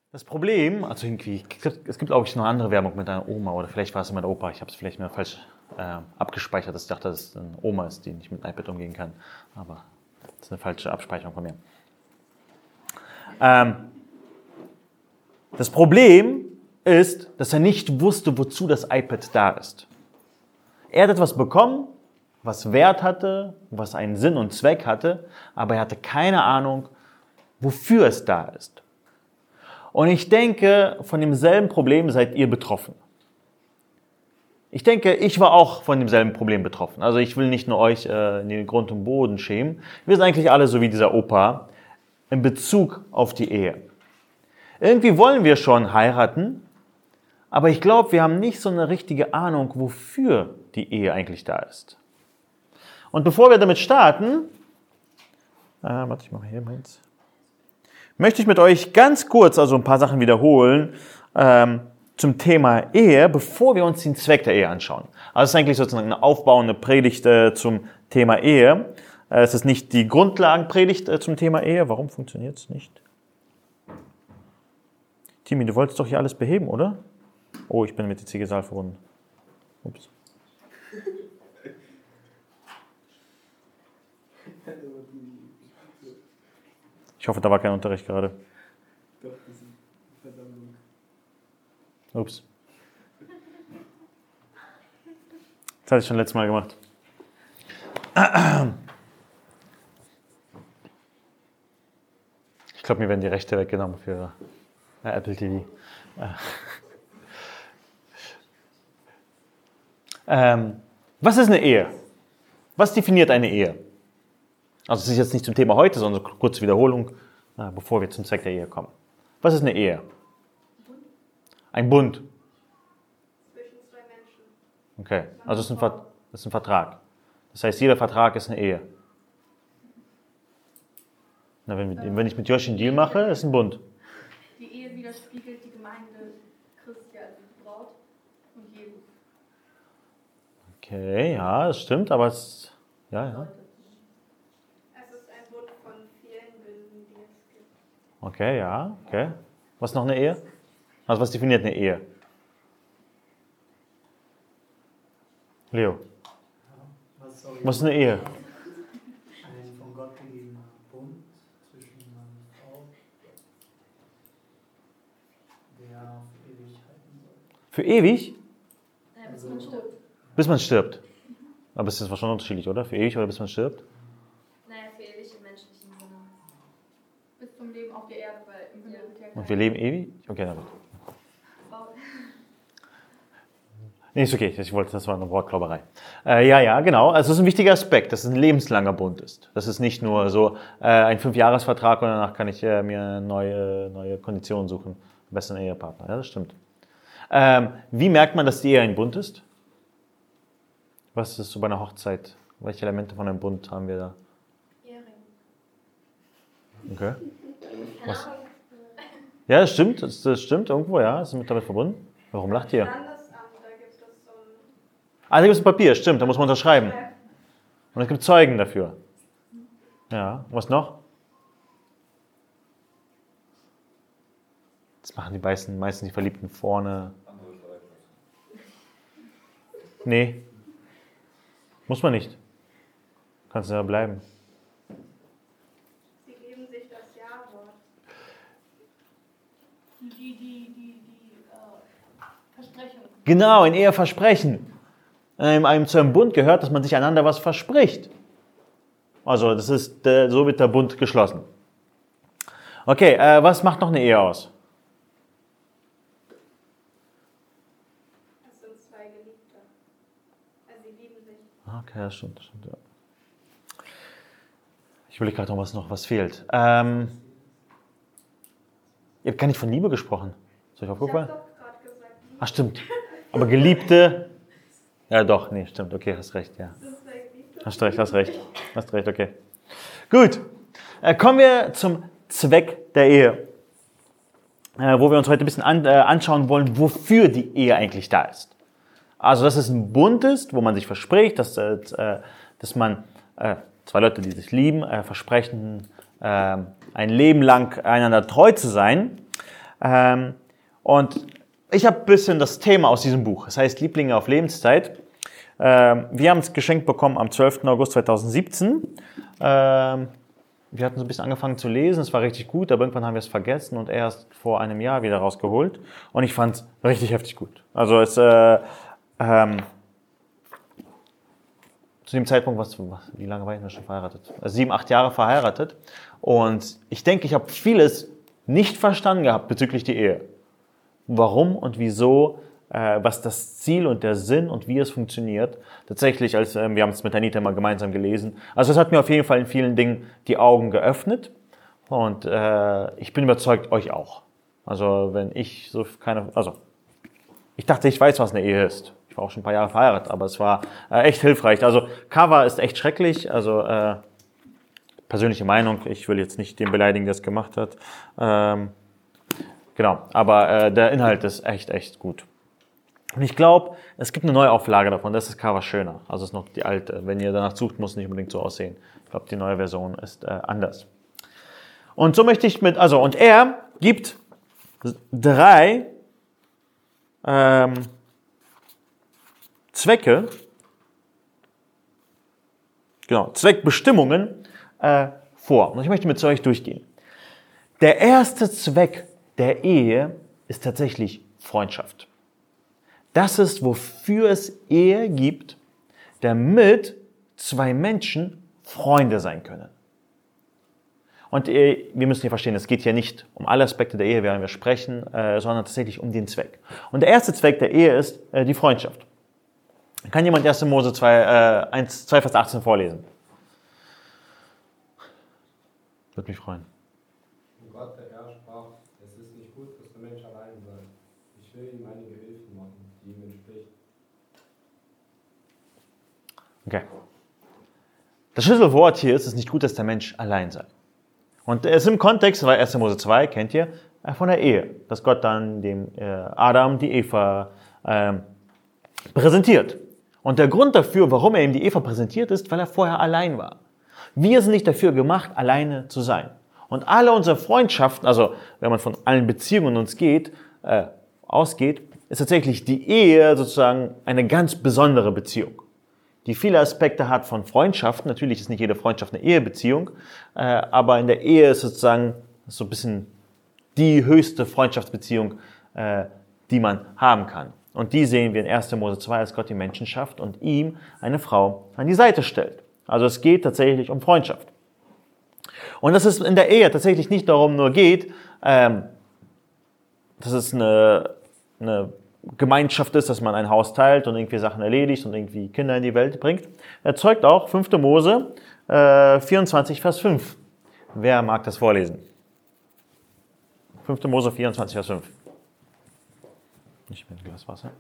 Das Problem, also irgendwie, es gibt glaube ich noch eine andere Werbung mit einer Oma oder vielleicht war es mit Opa, ich habe es vielleicht mir falsch abgespeichert, dass ich dachte, dass es eine Oma ist, die nicht mit einem iPad umgehen kann, aber das ist eine falsche Abspeicherung von mir. Das Problem ist, dass er nicht wusste, wozu das iPad da ist. Er hat etwas bekommen, was Wert hatte, was einen Sinn und Zweck hatte, aber er hatte keine Ahnung, wofür es da ist. Und ich denke, von demselben Problem seid ihr betroffen. Ich denke, ich war auch von demselben Problem betroffen. Also ich will nicht nur euch in den Grund und Boden schämen. Wir sind eigentlich alle so wie dieser Opa in Bezug auf die Ehe. Irgendwie wollen wir schon heiraten, aber ich glaube, wir haben nicht so eine richtige Ahnung, wofür die Ehe eigentlich da ist. Und bevor wir damit starten, warte, ich mache hier meins. Möchte ich mit euch ganz kurz also ein paar Sachen wiederholen zum Thema Ehe, bevor wir uns den Zweck der Ehe anschauen. Also es ist eigentlich sozusagen eine aufbauende Predigt zum Thema Ehe. Es ist nicht die Grundlagenpredigt zum Thema Ehe. Warum funktioniert es nicht? Timi, du wolltest doch hier alles beheben, oder? Oh, ich bin mit der Ziegesal verbunden. Ups. Ich hoffe, da war kein Unterricht gerade. Doch, das ist eine Versammlung. Ups. Das hatte ich schon letztes Mal gemacht. Ich glaube, mir werden die Rechte weggenommen für Apple TV. Was ist eine Ehe? Was definiert eine Ehe? Also es ist jetzt nicht zum Thema heute, sondern eine kurze Wiederholung, bevor wir zum Zweck der Ehe kommen. Was ist eine Ehe? Ein Bund. Zwischen zwei Menschen. Okay, also es ist ein Vertrag. Das heißt, jeder Vertrag ist eine Ehe. Na, wenn ich mit Joshi einen Deal mache, ist ein Bund. Die Ehe widerspiegelt die Gemeinde Christi, also die Braut und Jesus. Okay, ja, das stimmt, aber es... Ja. Es ist ein Bund von vielen Bünden, die es gibt. Okay, ja, okay. Was ist noch eine Ehe? Also was definiert eine Ehe? Leo. Was ist eine Ehe? Ein von Gott gegebener Bund zwischen Mann und Frau, der für ewig halten soll. Für ewig? Bis man stirbt. Bis man stirbt. Aber das ist schon unterschiedlich, oder? Für ewig oder bis man stirbt? Naja, für ewig im menschlichen Sinne. Bis zum Leben auf der Erde, weil im Himmel wird ja Und wir leben ewig? Okay, na gut. Wow. Nee, ist okay. Das war eine Wortklauberei. Ja, genau. Also das ist ein wichtiger Aspekt, dass es ein lebenslanger Bund ist. Das ist nicht nur so ein 5-Jahres-Vertrag und danach kann ich mir neue Konditionen suchen. Am besten einen Ehepartner. Ja, das stimmt. Wie merkt man, dass die Ehe ein Bund ist? Was ist so bei einer Hochzeit? Welche Elemente von einem Bund haben wir da? Ehering. Okay. Was? Ja, das stimmt. Das stimmt irgendwo, ja. Das ist damit verbunden. Warum lacht ihr? Standesamt, da gibt es so ein... Da gibt es ein Papier, stimmt. Da muss man unterschreiben. Und es gibt Zeugen dafür. Ja. Und was noch? Das machen die meisten die Verliebten vorne. Nee. Muss man nicht. Kannst du ja bleiben. Sie geben sich das Ja-Wort. Die Versprechung. Genau, ein Eheversprechen. Zu einem Bund gehört, dass man sich einander was verspricht. Also, so wird der Bund geschlossen. Okay, was macht noch eine Ehe aus? Es sind zwei Geliebte. Also sie lieben sich. Okay, das stimmt. Ja. Ich überlege gerade noch, was fehlt. Ihr habt gar nicht von Liebe gesprochen. Ist euch Ich habe aufgefallen? doch gerade gesagt, Ach, stimmt. Aber Geliebte... Ja, doch, nee, stimmt. Okay, hast recht, ja. das sind zwei Geliebte. Hast recht, okay. Gut. Kommen wir zum Zweck der Ehe. Wo wir uns heute ein bisschen anschauen wollen, wofür die Ehe eigentlich da ist. Also, dass es ein Bund ist, wo man sich verspricht, dass man zwei Leute, die sich lieben, versprechen, ein Leben lang einander treu zu sein. Und ich habe ein bisschen das Thema aus diesem Buch. Das heißt Lieblinge auf Lebenszeit. Wir haben es geschenkt bekommen am 12. August 2017. Wir hatten so ein bisschen angefangen zu lesen, es war richtig gut, aber irgendwann haben wir es vergessen und erst vor einem Jahr wieder rausgeholt. Und ich fand es richtig heftig gut. Also zu dem Zeitpunkt, wie lange war ich schon verheiratet? 7, 8 Jahre verheiratet. Und ich denke, ich habe vieles nicht verstanden gehabt bezüglich der Ehe. Warum und wieso, was das Ziel und der Sinn und wie es funktioniert. Tatsächlich, wir haben es mit Anita mal gemeinsam gelesen. Also es hat mir auf jeden Fall in vielen Dingen die Augen geöffnet. Und ich bin überzeugt, euch auch. Also ich dachte, ich weiß, was eine Ehe ist. Ich war auch schon ein paar Jahre verheiratet, aber es war echt hilfreich. Also Cover ist echt schrecklich. Also persönliche Meinung. Ich will jetzt nicht den beleidigen, der es gemacht hat. Genau, aber der Inhalt ist echt gut. Und ich glaube, es gibt eine neue Auflage davon, das ist das Cover schöner. Also es ist noch die alte. Wenn ihr danach sucht, muss es nicht unbedingt so aussehen. Ich glaube, die neue Version ist anders. Und so möchte ich und er gibt 3 Zweckbestimmungen vor. Und ich möchte mit euch durchgehen. Der erste Zweck der Ehe ist tatsächlich Freundschaft. Das ist, wofür es Ehe gibt, damit 2 Menschen Freunde sein können. Und wir müssen hier verstehen, es geht hier nicht um alle Aspekte der Ehe, während wir sprechen, sondern tatsächlich um den Zweck. Und der erste Zweck der Ehe ist die Freundschaft. Kann jemand 1. Mose 2, Vers 18 vorlesen? Würde mich freuen. Und Gott, der Herr, sprach, es ist nicht gut, dass der Mensch allein sei. Ich will ihm einige Hilfen machen, die ihm entspricht. Okay. Das Schlüsselwort hier ist, es ist nicht gut, dass der Mensch allein sei. Und es ist im Kontext, weil 1. Mose 2, kennt ihr, von der Ehe, dass Gott dann dem Adam die Eva präsentiert. Und der Grund dafür, warum er ihm die Eva präsentiert, ist, weil er vorher allein war. Wir sind nicht dafür gemacht, alleine zu sein. Und alle unsere Freundschaften, also wenn man von allen Beziehungen uns ausgeht, ist tatsächlich die Ehe sozusagen eine ganz besondere Beziehung, die viele Aspekte hat von Freundschaften. Natürlich ist nicht jede Freundschaft eine Ehebeziehung, aber in der Ehe ist sozusagen so ein bisschen die höchste Freundschaftsbeziehung, die man haben kann. Und die sehen wir in 1. Mose 2, als Gott die Menschen schafft und ihm eine Frau an die Seite stellt. Also es geht tatsächlich um Freundschaft. Und dass es in der Ehe tatsächlich nicht darum nur geht, dass es eine Gemeinschaft ist, dass man ein Haus teilt und irgendwie Sachen erledigt und irgendwie Kinder in die Welt bringt, erzeugt auch 5. Mose 24, Vers 5. Wer mag das vorlesen? 5. Mose 24, Vers 5. Ich will ein Glas Wasser.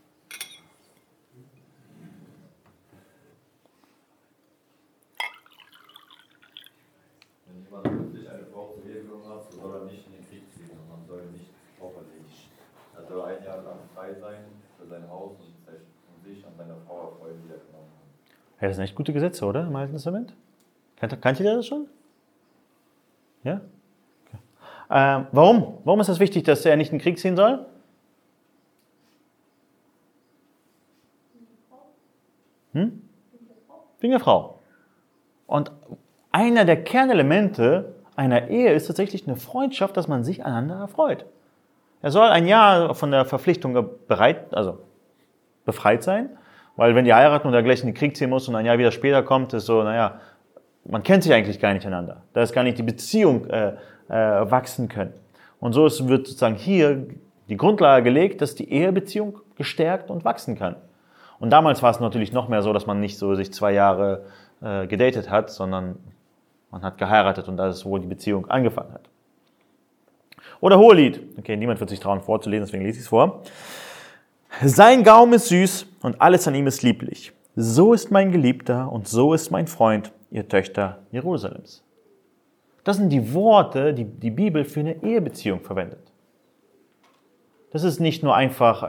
Wenn jemand wirklich eine Frau zur Ehe genommen hat, so soll er nicht in den Krieg ziehen und man soll nicht auferlegen. Er soll 1 Jahr lang frei sein für sein Haus und sich an seiner Frau erfreuen, die er genommen hat. Ja, das sind echt gute Gesetze, oder? Im Alten Testament? Kanntet ihr das schon? Ja? Okay. Warum? Warum ist das wichtig, dass er nicht in den Krieg ziehen soll? Wegen der Frau. Und einer der Kernelemente einer Ehe ist tatsächlich eine Freundschaft, dass man sich aneinander erfreut. Er soll 1 Jahr von der Verpflichtung befreit sein, weil wenn die heiraten und er gleich in den Krieg ziehen muss und 1 Jahr wieder später kommt, ist so, man kennt sich eigentlich gar nicht einander. Da ist gar nicht die Beziehung wachsen können. Und so wird sozusagen hier die Grundlage gelegt, dass die Ehebeziehung gestärkt und wachsen kann. Und damals war es natürlich noch mehr so, dass man nicht so sich 2 Jahre gedatet hat, sondern man hat geheiratet und da ist wo die Beziehung angefangen hat. Oder Hohelied. Okay, niemand wird sich trauen vorzulesen, deswegen lese ich es vor. Sein Gaumen ist süß und alles an ihm ist lieblich. So ist mein Geliebter und so ist mein Freund, ihr Töchter Jerusalems. Das sind die Worte, die die Bibel für eine Ehebeziehung verwendet. Das ist nicht nur einfach,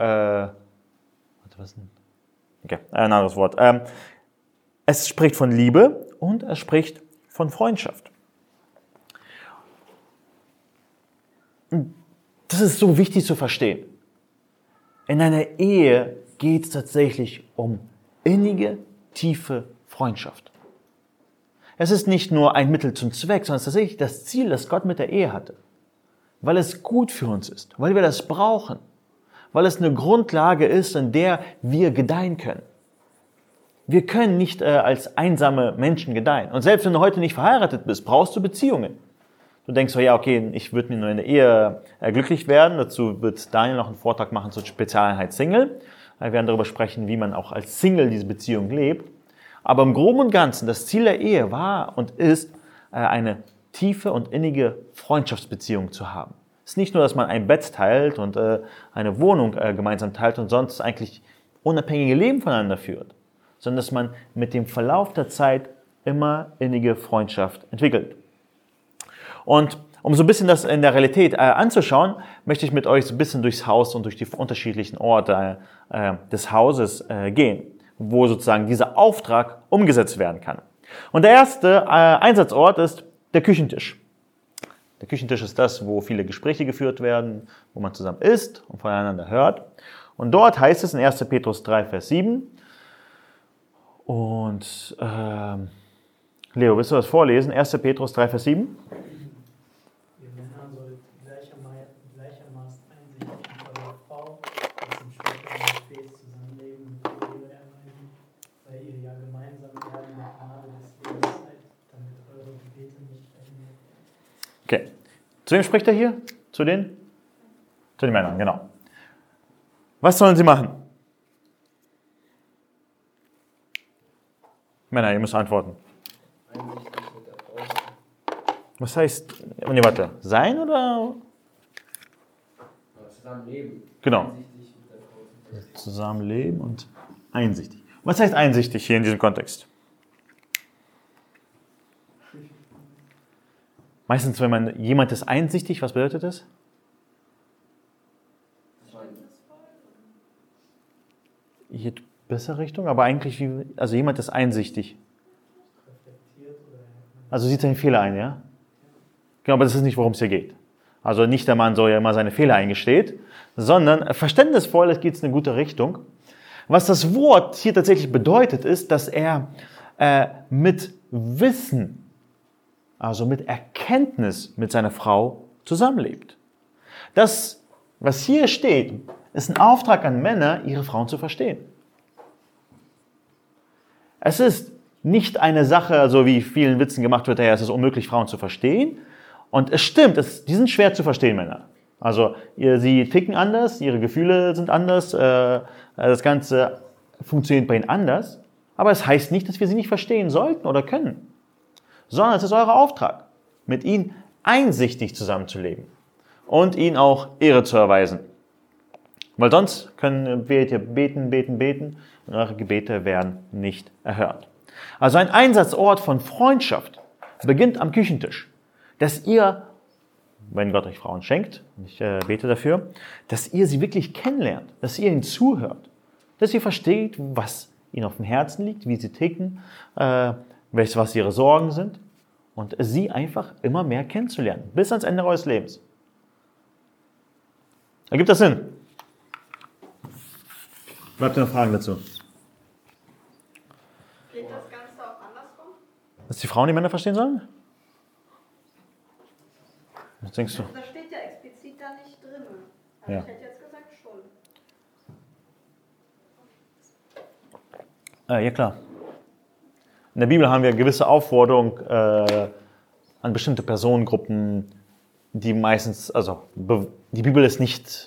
ein anderes Wort. Es spricht von Liebe und es spricht von Freundschaft. Das ist so wichtig zu verstehen. In einer Ehe geht es tatsächlich um innige, tiefe Freundschaft. Es ist nicht nur ein Mittel zum Zweck, sondern es ist tatsächlich das Ziel, das Gott mit der Ehe hatte. Weil es gut für uns ist, weil wir das brauchen, weil es eine Grundlage ist, in der wir gedeihen können. Wir können nicht als einsame Menschen gedeihen. Und selbst wenn du heute nicht verheiratet bist, brauchst du Beziehungen. Du denkst so, ja, okay, ich würde mir nur in der Ehe glücklich werden. Dazu wird Daniel noch einen Vortrag machen zur Spezialeinheit Single. Wir werden darüber sprechen, wie man auch als Single diese Beziehung lebt. Aber im Groben und Ganzen, das Ziel der Ehe war und ist, eine tiefe und innige Freundschaftsbeziehung zu haben. Es ist nicht nur, dass man ein Bett teilt und eine Wohnung gemeinsam teilt und sonst eigentlich unabhängige Leben voneinander führt, sondern dass man mit dem Verlauf der Zeit immer innige Freundschaft entwickelt. Und um so ein bisschen das in der Realität anzuschauen, möchte ich mit euch so ein bisschen durchs Haus und durch die unterschiedlichen Orte des Hauses gehen, wo sozusagen dieser Auftrag umgesetzt werden kann. Und der erste Einsatzort ist der Küchentisch. Der Küchentisch ist das, wo viele Gespräche geführt werden, wo man zusammen isst und voneinander hört. Und dort heißt es in 1. Petrus 3, Vers 7, und Leo, willst du das vorlesen? 1. Petrus 3, Vers 7? Ihr Männer sollt gleichermaßen einsichtig mit eurer Frau als im schwächeren Gefäß zusammenleben und Liebe erweisen, weil ihr ja gemeinsam Erben der Gnade des Lebens seid, damit eure Gebete nicht verhindert. Okay. Zu wem spricht er hier? Zu den? Zu den Männern, genau. Was sollen sie machen? Männer, ihr müsst antworten. Einsichtig mit der Frau sein. Was heißt, nee, warte, sein oder? Zusammenleben. Genau. Einsichtig mit der Frau sein. Zusammenleben und einsichtig. Was heißt einsichtig hier in diesem Kontext? Meistens, wenn jemand ist einsichtig, was bedeutet das? Hier bessere Richtung, aber eigentlich, also jemand ist einsichtig. Also sieht seinen Fehler ein, ja? Genau, aber das ist nicht, worum es hier geht. Also nicht der Mann soll ja immer seine Fehler eingesteht, sondern verständnisvoll, es geht in eine gute Richtung. Was das Wort hier tatsächlich bedeutet, ist, dass er mit Wissen, also mit Erkenntnis mit seiner Frau zusammenlebt. Das, was hier steht, ist ein Auftrag an Männer, ihre Frauen zu verstehen. Es ist nicht eine Sache, also wie vielen Witzen gemacht wird, es ist unmöglich, Frauen zu verstehen. Und es stimmt, die sind schwer zu verstehen, Männer. Also sie ticken anders, ihre Gefühle sind anders, das Ganze funktioniert bei ihnen anders. Aber es heißt nicht, dass wir sie nicht verstehen sollten oder können, sondern es ist euer Auftrag, mit ihnen einsichtig zusammenzuleben und ihnen auch Ehre zu erweisen. Weil sonst werdet ihr beten und eure Gebete werden nicht erhört. Also ein Einsatzort von Freundschaft beginnt am Küchentisch, dass ihr, wenn Gott euch Frauen schenkt, und ich bete dafür, dass ihr sie wirklich kennenlernt, dass ihr ihnen zuhört, dass ihr versteht, was ihnen auf dem Herzen liegt, wie sie ticken, was ihre Sorgen sind und sie einfach immer mehr kennenzulernen, bis ans Ende eures Lebens. Ergibt das Sinn? Bleibt noch Fragen dazu? Geht das Ganze auch andersrum? Dass die Frauen die Männer verstehen sollen? Was denkst du? Das steht ja explizit da nicht drin. Also Ja. ich hätte jetzt gesagt schon. Ja, klar. In der Bibel haben wir eine gewisse Aufforderung an bestimmte Personengruppen, die meistens, also die Bibel ist nicht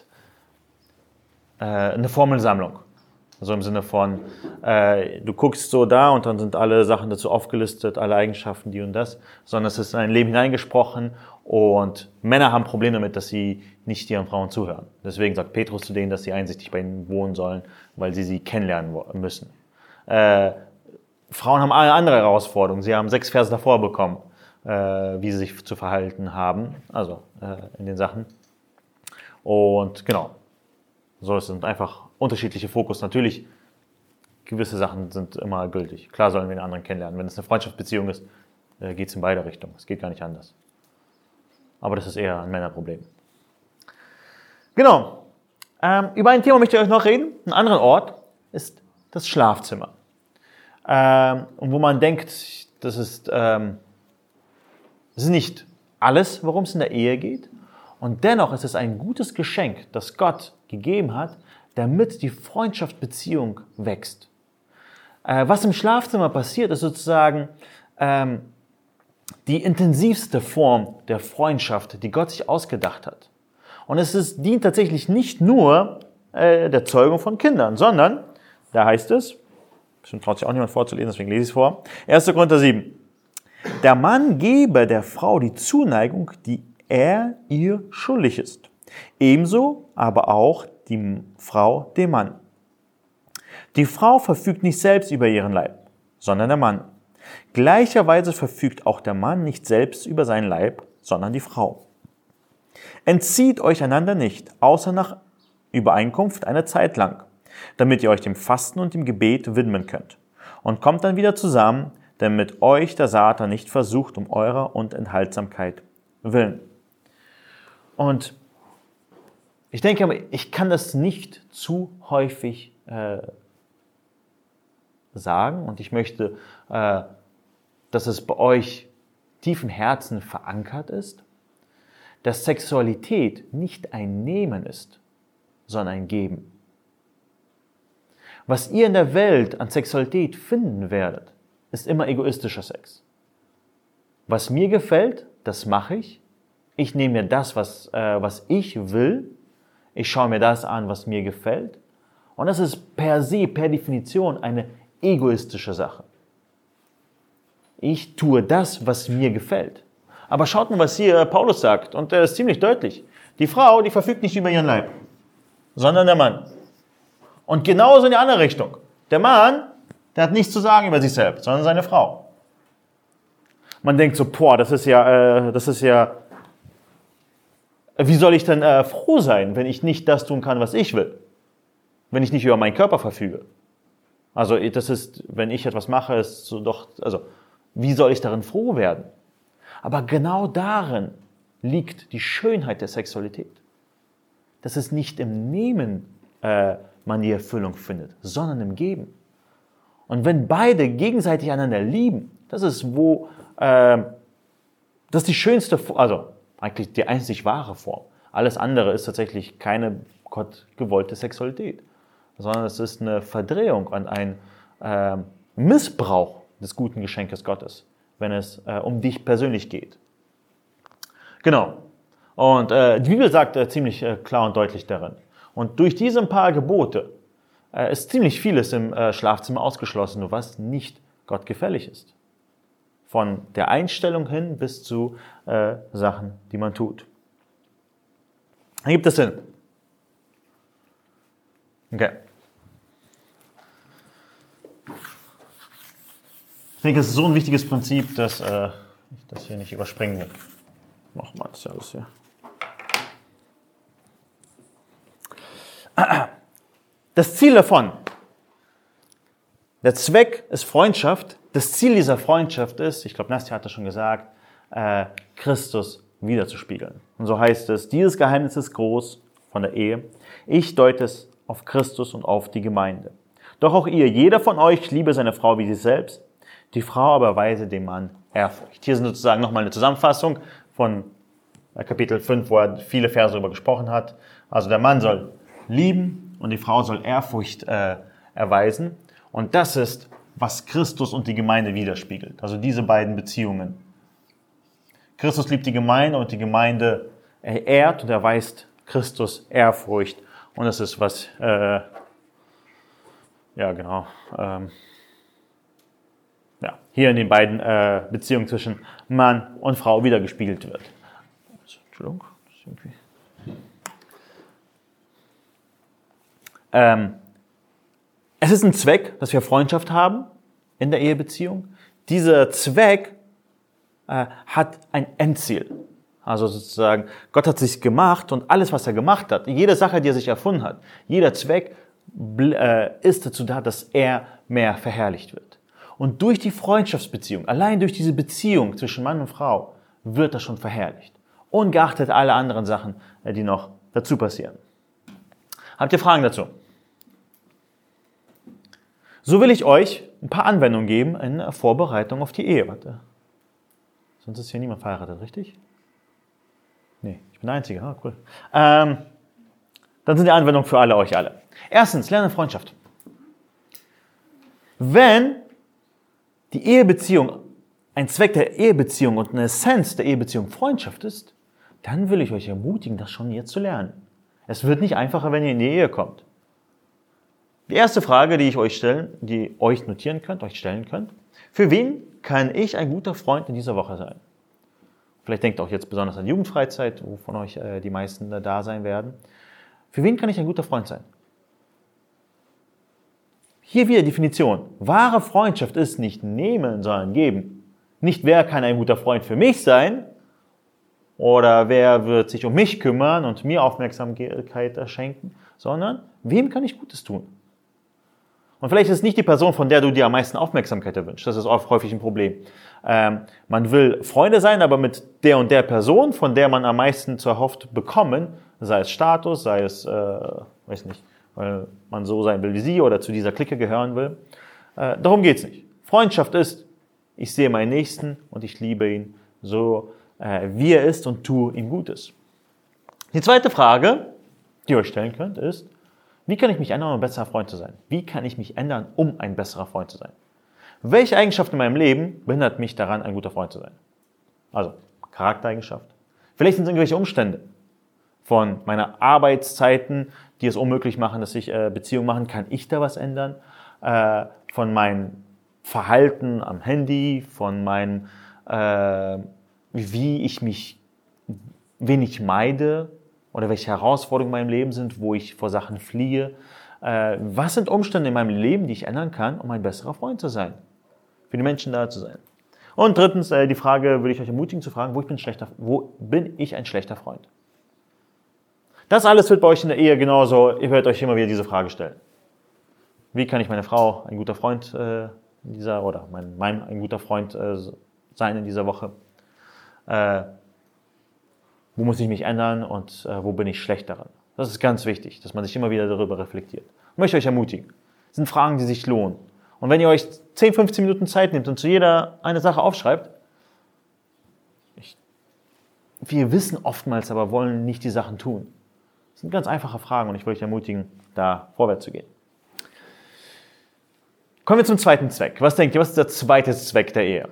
eine Formelsammlung. Also im Sinne von, du guckst so da und dann sind alle Sachen dazu aufgelistet, alle Eigenschaften, die und das, sondern es ist in ein Leben hineingesprochen und Männer haben Probleme damit, dass sie nicht ihren Frauen zuhören. Deswegen sagt Petrus zu denen, dass sie einsichtig bei ihnen wohnen sollen, weil sie kennenlernen müssen. Frauen haben eine andere Herausforderung. Sie haben 6 Verse davor bekommen, wie sie sich zu verhalten haben, also in den Sachen. Und genau, so ist es einfach unterschiedliche Fokus. Natürlich, gewisse Sachen sind immer gültig. Klar sollen wir den anderen kennenlernen. Wenn es eine Freundschaftsbeziehung ist, geht es in beide Richtungen. Es geht gar nicht anders. Aber das ist eher ein Männerproblem. Genau. Über ein Thema möchte ich euch noch reden. Ein anderer Ort ist das Schlafzimmer. Und wo man denkt, das ist nicht alles, worum es in der Ehe geht. Und dennoch ist es ein gutes Geschenk, das Gott gegeben hat, damit die Freundschaftsbeziehung wächst. Was im Schlafzimmer passiert, ist sozusagen die intensivste Form der Freundschaft, die Gott sich ausgedacht hat. Und dient tatsächlich nicht nur der Zeugung von Kindern, sondern, da heißt es, bestimmt traut sich auch niemand vorzulesen, deswegen lese ich es vor, 1. Korinther 7. Der Mann gebe der Frau die Zuneigung, die er ihr schuldig ist. Ebenso aber auch die Frau dem Mann. Die Frau verfügt nicht selbst über ihren Leib, sondern der Mann. Gleicherweise verfügt auch der Mann nicht selbst über seinen Leib, sondern die Frau. Entzieht euch einander nicht, außer nach Übereinkunft eine Zeit lang, damit ihr euch dem Fasten und dem Gebet widmen könnt. Und kommt dann wieder zusammen, damit euch der Satan nicht versucht, um eurer Unenthaltsamkeit willen. Und ich denke, ich kann das nicht zu häufig sagen und ich möchte, dass es bei euch tief im Herzen verankert ist, dass Sexualität nicht ein Nehmen ist, sondern ein Geben. Was ihr in der Welt an Sexualität finden werdet, ist immer egoistischer Sex. Was mir gefällt, das mache ich. Ich nehme mir das, was ich will. Ich schaue mir das an, was mir gefällt. Und das ist per se, per Definition eine egoistische Sache. Ich tue das, was mir gefällt. Aber schaut mal, was hier Paulus sagt. Und er ist ziemlich deutlich. Die Frau, die verfügt nicht über ihren Leib, sondern der Mann. Und genauso in die andere Richtung. Der Mann, der hat nichts zu sagen über sich selbst, sondern seine Frau. Man denkt so, das ist ja, wie soll ich denn froh sein, wenn ich nicht das tun kann, was ich will? Wenn ich nicht über meinen Körper verfüge? Also das ist, wenn ich etwas mache, ist so doch, also wie soll ich darin froh werden? Aber genau darin liegt die Schönheit der Sexualität. Dass es nicht im Nehmen man die Erfüllung findet, sondern im Geben. Und wenn beide gegenseitig einander lieben, das ist die schönste, also eigentlich die einzig wahre Form. Alles andere ist tatsächlich keine Gott gewollte Sexualität, sondern es ist eine Verdrehung und ein Missbrauch des guten Geschenkes Gottes, wenn es um dich persönlich geht. Genau. Und die Bibel sagt ziemlich klar und deutlich darin. Und durch diese paar Gebote ist ziemlich vieles im Schlafzimmer ausgeschlossen, was nicht Gott gefällig ist. Von der Einstellung hin bis zu Sachen, die man tut. Dann gibt es Sinn. Okay. Ich denke, es ist so ein wichtiges Prinzip, dass ich das hier nicht überspringen will. Nochmal, das ist ja alles hier. Das Ziel davon, der Zweck ist Freundschaft. Das Ziel dieser Freundschaft ist, ich glaube, Nastja hat das schon gesagt, Christus wiederzuspiegeln. Und so heißt es, dieses Geheimnis ist groß von der Ehe. Ich deute es auf Christus und auf die Gemeinde. Doch auch ihr, jeder von euch liebe seine Frau wie sich selbst, die Frau aber weise dem Mann Ehrfurcht. Hier sind sozusagen nochmal eine Zusammenfassung von Kapitel 5, wo er viele Verse darüber gesprochen hat. Also der Mann soll lieben und die Frau soll Ehrfurcht erweisen. Und das ist, was Christus und die Gemeinde widerspiegelt. Also diese beiden Beziehungen. Christus liebt die Gemeinde und die Gemeinde ehrt und erweist Christus Ehrfurcht. Und das ist, was hier in den beiden Beziehungen zwischen Mann und Frau wiedergespiegelt wird. Entschuldigung. Es ist ein Zweck, dass wir Freundschaft haben in der Ehebeziehung. Dieser Zweck hat ein Endziel. Also sozusagen, Gott hat sich gemacht und alles, was er gemacht hat, jede Sache, die er sich erfunden hat, jeder Zweck ist dazu da, dass er mehr verherrlicht wird. Und durch die Freundschaftsbeziehung, allein durch diese Beziehung zwischen Mann und Frau, wird er schon verherrlicht. Ungeachtet aller anderen Sachen, die noch dazu passieren. Habt ihr Fragen dazu? So will ich euch ein paar Anwendungen geben in der Vorbereitung auf die Ehe. Warte. Sonst ist hier niemand verheiratet, richtig? Nee, ich bin der Einzige. Ah, cool. Dann sind die Anwendungen für euch alle. Erstens, lerne Freundschaft. Wenn die Ehebeziehung ein Zweck der Ehebeziehung und eine Essenz der Ehebeziehung Freundschaft ist, dann will ich euch ermutigen, das schon jetzt zu lernen. Es wird nicht einfacher, wenn ihr in die Ehe kommt. Die erste Frage, die euch stellen könnt, für wen kann ich ein guter Freund in dieser Woche sein? Vielleicht denkt auch jetzt besonders an Jugendfreizeit, wo von euch die meisten da sein werden. Für wen kann ich ein guter Freund sein? Hier wieder Definition. Wahre Freundschaft ist nicht nehmen, sondern geben. Nicht wer kann ein guter Freund für mich sein oder wer wird sich um mich kümmern und mir Aufmerksamkeit schenken, sondern wem kann ich Gutes tun? Und vielleicht ist es nicht die Person, von der du dir am meisten Aufmerksamkeit erwünschst. Das ist oft häufig ein Problem. Man will Freunde sein, aber mit der und der Person, von der man am meisten zu erhofft bekommen, sei es Status, sei es, weiß nicht, weil man so sein will wie sie oder zu dieser Clique gehören will. Darum geht's nicht. Freundschaft ist, ich sehe meinen Nächsten und ich liebe ihn so, wie er ist und tue ihm Gutes. Die zweite Frage, die ihr euch stellen könnt, ist, wie kann ich mich ändern, um ein besserer Freund zu sein? Wie kann ich mich ändern, um ein besserer Freund zu sein? Welche Eigenschaft in meinem Leben behindert mich daran, ein guter Freund zu sein? Also, Charaktereigenschaft. Vielleicht sind es irgendwelche Umstände von meiner Arbeitszeiten, die es unmöglich machen, dass ich Beziehungen machen. Kann ich da was ändern? Von meinem Verhalten am Handy, von meinem, wie ich mich, wen ich meide oder welche Herausforderungen in meinem Leben sind, wo ich vor Sachen fliehe. Was sind Umstände in meinem Leben, die ich ändern kann, um ein besserer Freund zu sein? Für die Menschen da zu sein. Und drittens, die Frage würde ich euch ermutigen zu fragen, wo bin ich ein schlechter Freund? Das alles wird bei euch in der Ehe genauso, ihr werdet euch immer wieder diese Frage stellen. Wie kann ich meine Frau ein guter Freund mein Mann ein guter Freund sein in dieser Woche? Wo muss ich mich ändern und wo bin ich schlecht daran? Das ist ganz wichtig, dass man sich immer wieder darüber reflektiert. Ich möchte euch ermutigen. Das sind Fragen, die sich lohnen. Und wenn ihr euch 10, 15 Minuten Zeit nehmt und zu jeder eine Sache aufschreibt, wir wissen oftmals, aber wollen nicht die Sachen tun. Das sind ganz einfache Fragen und ich würde euch ermutigen, da vorwärts zu gehen. Kommen wir zum zweiten Zweck. Was denkt ihr, was ist der zweite Zweck der Ehe?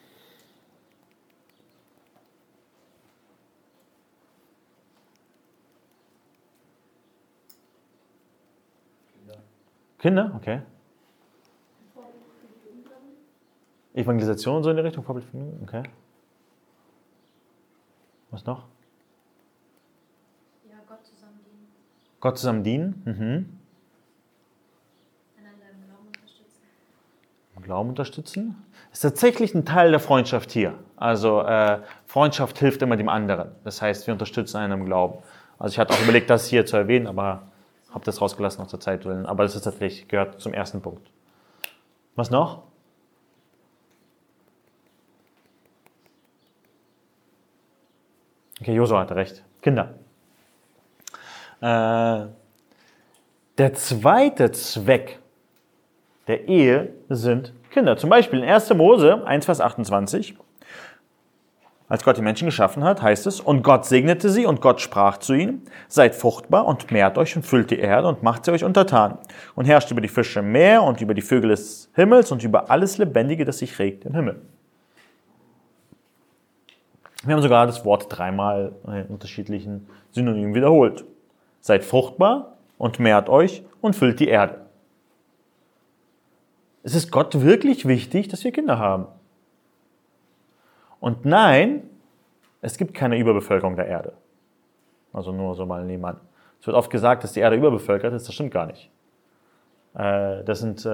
Kinder, okay. Evangelisation so in der Richtung, Vorbild für Jugend, okay. Was noch? Ja, Gott zusammen dienen. Gott zusammen dienen. Einander im Glauben unterstützen. Glauben unterstützen. Ist tatsächlich ein Teil der Freundschaft hier. Also Freundschaft hilft immer dem anderen. Das heißt, wir unterstützen einen im Glauben. Also ich hatte auch überlegt, das hier zu erwähnen, aber habe das rausgelassen noch zur Zeit willen. Aber das ist tatsächlich, gehört zum ersten Punkt. Was noch? Okay, Josua hatte recht. Kinder. Der zweite Zweck der Ehe sind Kinder. Zum Beispiel in 1. Mose 1, Vers 28. Als Gott die Menschen geschaffen hat, heißt es, und Gott segnete sie und Gott sprach zu ihnen, seid fruchtbar und mehrt euch und füllt die Erde und macht sie euch untertan und herrscht über die Fische im Meer und über die Vögel des Himmels und über alles Lebendige, das sich regt im Himmel. Wir haben sogar das Wort dreimal in unterschiedlichen Synonymen wiederholt. Seid fruchtbar und mehrt euch und füllt die Erde. Es ist Gott wirklich wichtig, dass wir Kinder haben. Und nein, es gibt keine Überbevölkerung der Erde. Also nur so mal nebenan. Es wird oft gesagt, dass die Erde überbevölkert ist, das stimmt gar nicht. Das sind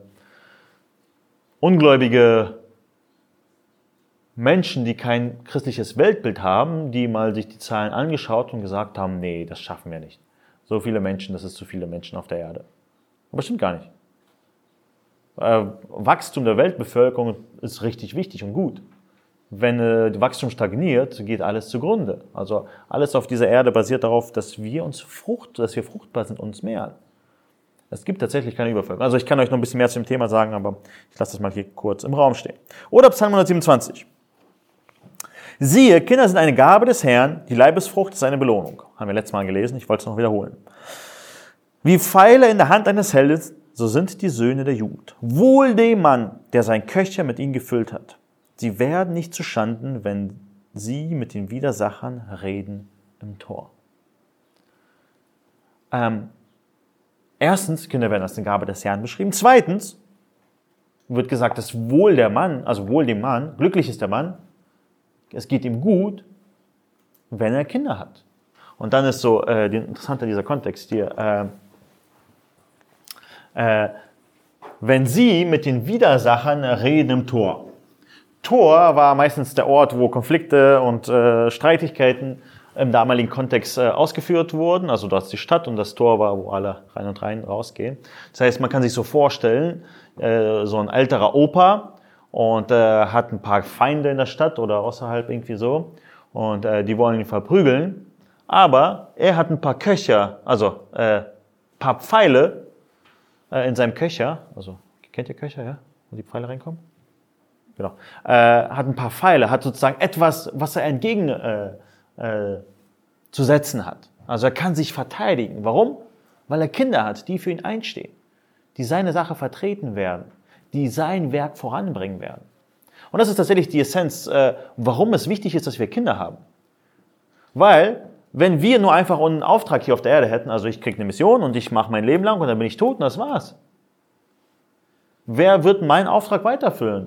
ungläubige Menschen, die kein christliches Weltbild haben, die mal sich die Zahlen angeschaut und gesagt haben, nee, das schaffen wir nicht. So viele Menschen, das ist zu viele Menschen auf der Erde. Aber stimmt gar nicht. Wachstum der Weltbevölkerung ist richtig wichtig und gut. wenn das Wachstum stagniert, geht alles zugrunde. Also alles auf dieser Erde basiert darauf, dass wir fruchtbar sind und uns mehren. Es gibt tatsächlich keine Übervölkerung. Also ich kann euch noch ein bisschen mehr zu dem Thema sagen, aber ich lasse das mal hier kurz im Raum stehen. Oder Psalm 127. Siehe, Kinder sind eine Gabe des Herrn, die Leibesfrucht ist eine Belohnung. Haben wir letztes Mal gelesen, ich wollte es noch wiederholen. Wie Pfeile in der Hand eines Heldes, so sind die Söhne der Jugend. Wohl dem Mann, der sein Köcher mit ihnen gefüllt hat. Sie werden nicht zuschanden, wenn sie mit den Widersachern reden im Tor. Erstens, Kinder werden als eine Gabe des Herrn beschrieben. Zweitens wird gesagt, dass wohl dem Mann, glücklich ist der Mann, es geht ihm gut, wenn er Kinder hat. Und dann ist so interessanter dieser Kontext hier. Wenn sie mit den Widersachern reden im Tor. Tor war meistens der Ort, wo Konflikte und Streitigkeiten im damaligen Kontext ausgeführt wurden. Also dort ist die Stadt und das Tor war, wo alle rein und rausgehen. Das heißt, man kann sich so vorstellen, so ein älterer Opa und hat ein paar Feinde in der Stadt oder außerhalb irgendwie so und die wollen ihn verprügeln. Aber er hat ein paar Köcher, also paar Pfeile in seinem Köcher. Also kennt ihr Köcher, ja? Wo die Pfeile reinkommen? Genau. Hat ein paar Pfeile, hat sozusagen etwas, was er entgegen zu setzen hat. Also er kann sich verteidigen. Warum? Weil er Kinder hat, die für ihn einstehen, die seine Sache vertreten werden, die sein Werk voranbringen werden. Und das ist tatsächlich die Essenz, warum es wichtig ist, dass wir Kinder haben. Weil, wenn wir nur einfach einen Auftrag hier auf der Erde hätten, also ich kriege eine Mission und ich mache mein Leben lang und dann bin ich tot und das war's. Wer wird meinen Auftrag weiterfüllen?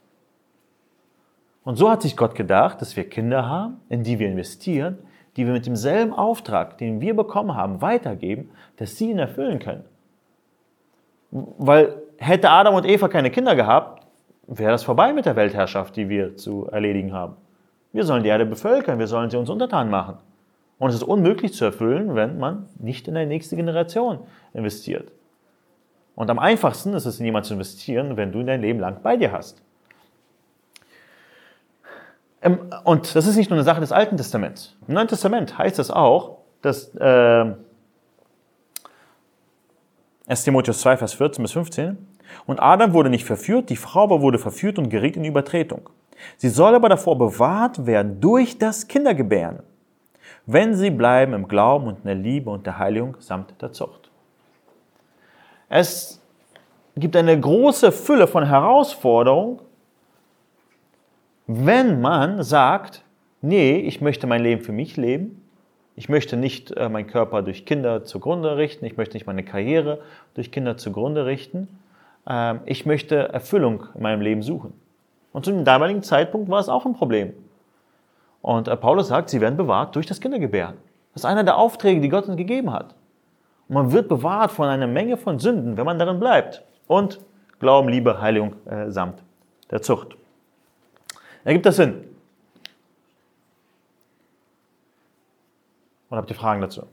Und so hat sich Gott gedacht, dass wir Kinder haben, in die wir investieren, die wir mit demselben Auftrag, den wir bekommen haben, weitergeben, dass sie ihn erfüllen können. Weil hätte Adam und Eva keine Kinder gehabt, wäre das vorbei mit der Weltherrschaft, die wir zu erledigen haben. Wir sollen die Erde bevölkern, wir sollen sie uns untertan machen. Und es ist unmöglich zu erfüllen, wenn man nicht in die nächste Generation investiert. Und am einfachsten ist es, in jemanden zu investieren, wenn du dein Leben lang bei dir hast. Und das ist nicht nur eine Sache des Alten Testaments. Im Neuen Testament heißt es auch, dass 1. Timotheus 2, Vers 14 bis 15, und Adam wurde nicht verführt, die Frau aber wurde verführt und geriet in Übertretung. Sie soll aber davor bewahrt werden durch das Kindergebären, wenn sie bleiben im Glauben und in der Liebe und der Heiligung samt der Zucht. Es gibt eine große Fülle von Herausforderungen, wenn man sagt, nee, ich möchte mein Leben für mich leben, ich möchte nicht meinen Körper durch Kinder zugrunde richten, ich möchte nicht meine Karriere durch Kinder zugrunde richten, ich möchte Erfüllung in meinem Leben suchen. Und zu dem damaligen Zeitpunkt war es auch ein Problem. Und Paulus sagt, sie werden bewahrt durch das Kindergebären. Das ist einer der Aufträge, die Gott uns gegeben hat. Und man wird bewahrt von einer Menge von Sünden, wenn man darin bleibt. Und Glauben, Liebe, Heiligung samt der Zucht. Ergibt das Sinn? Oder habt ihr Fragen dazu?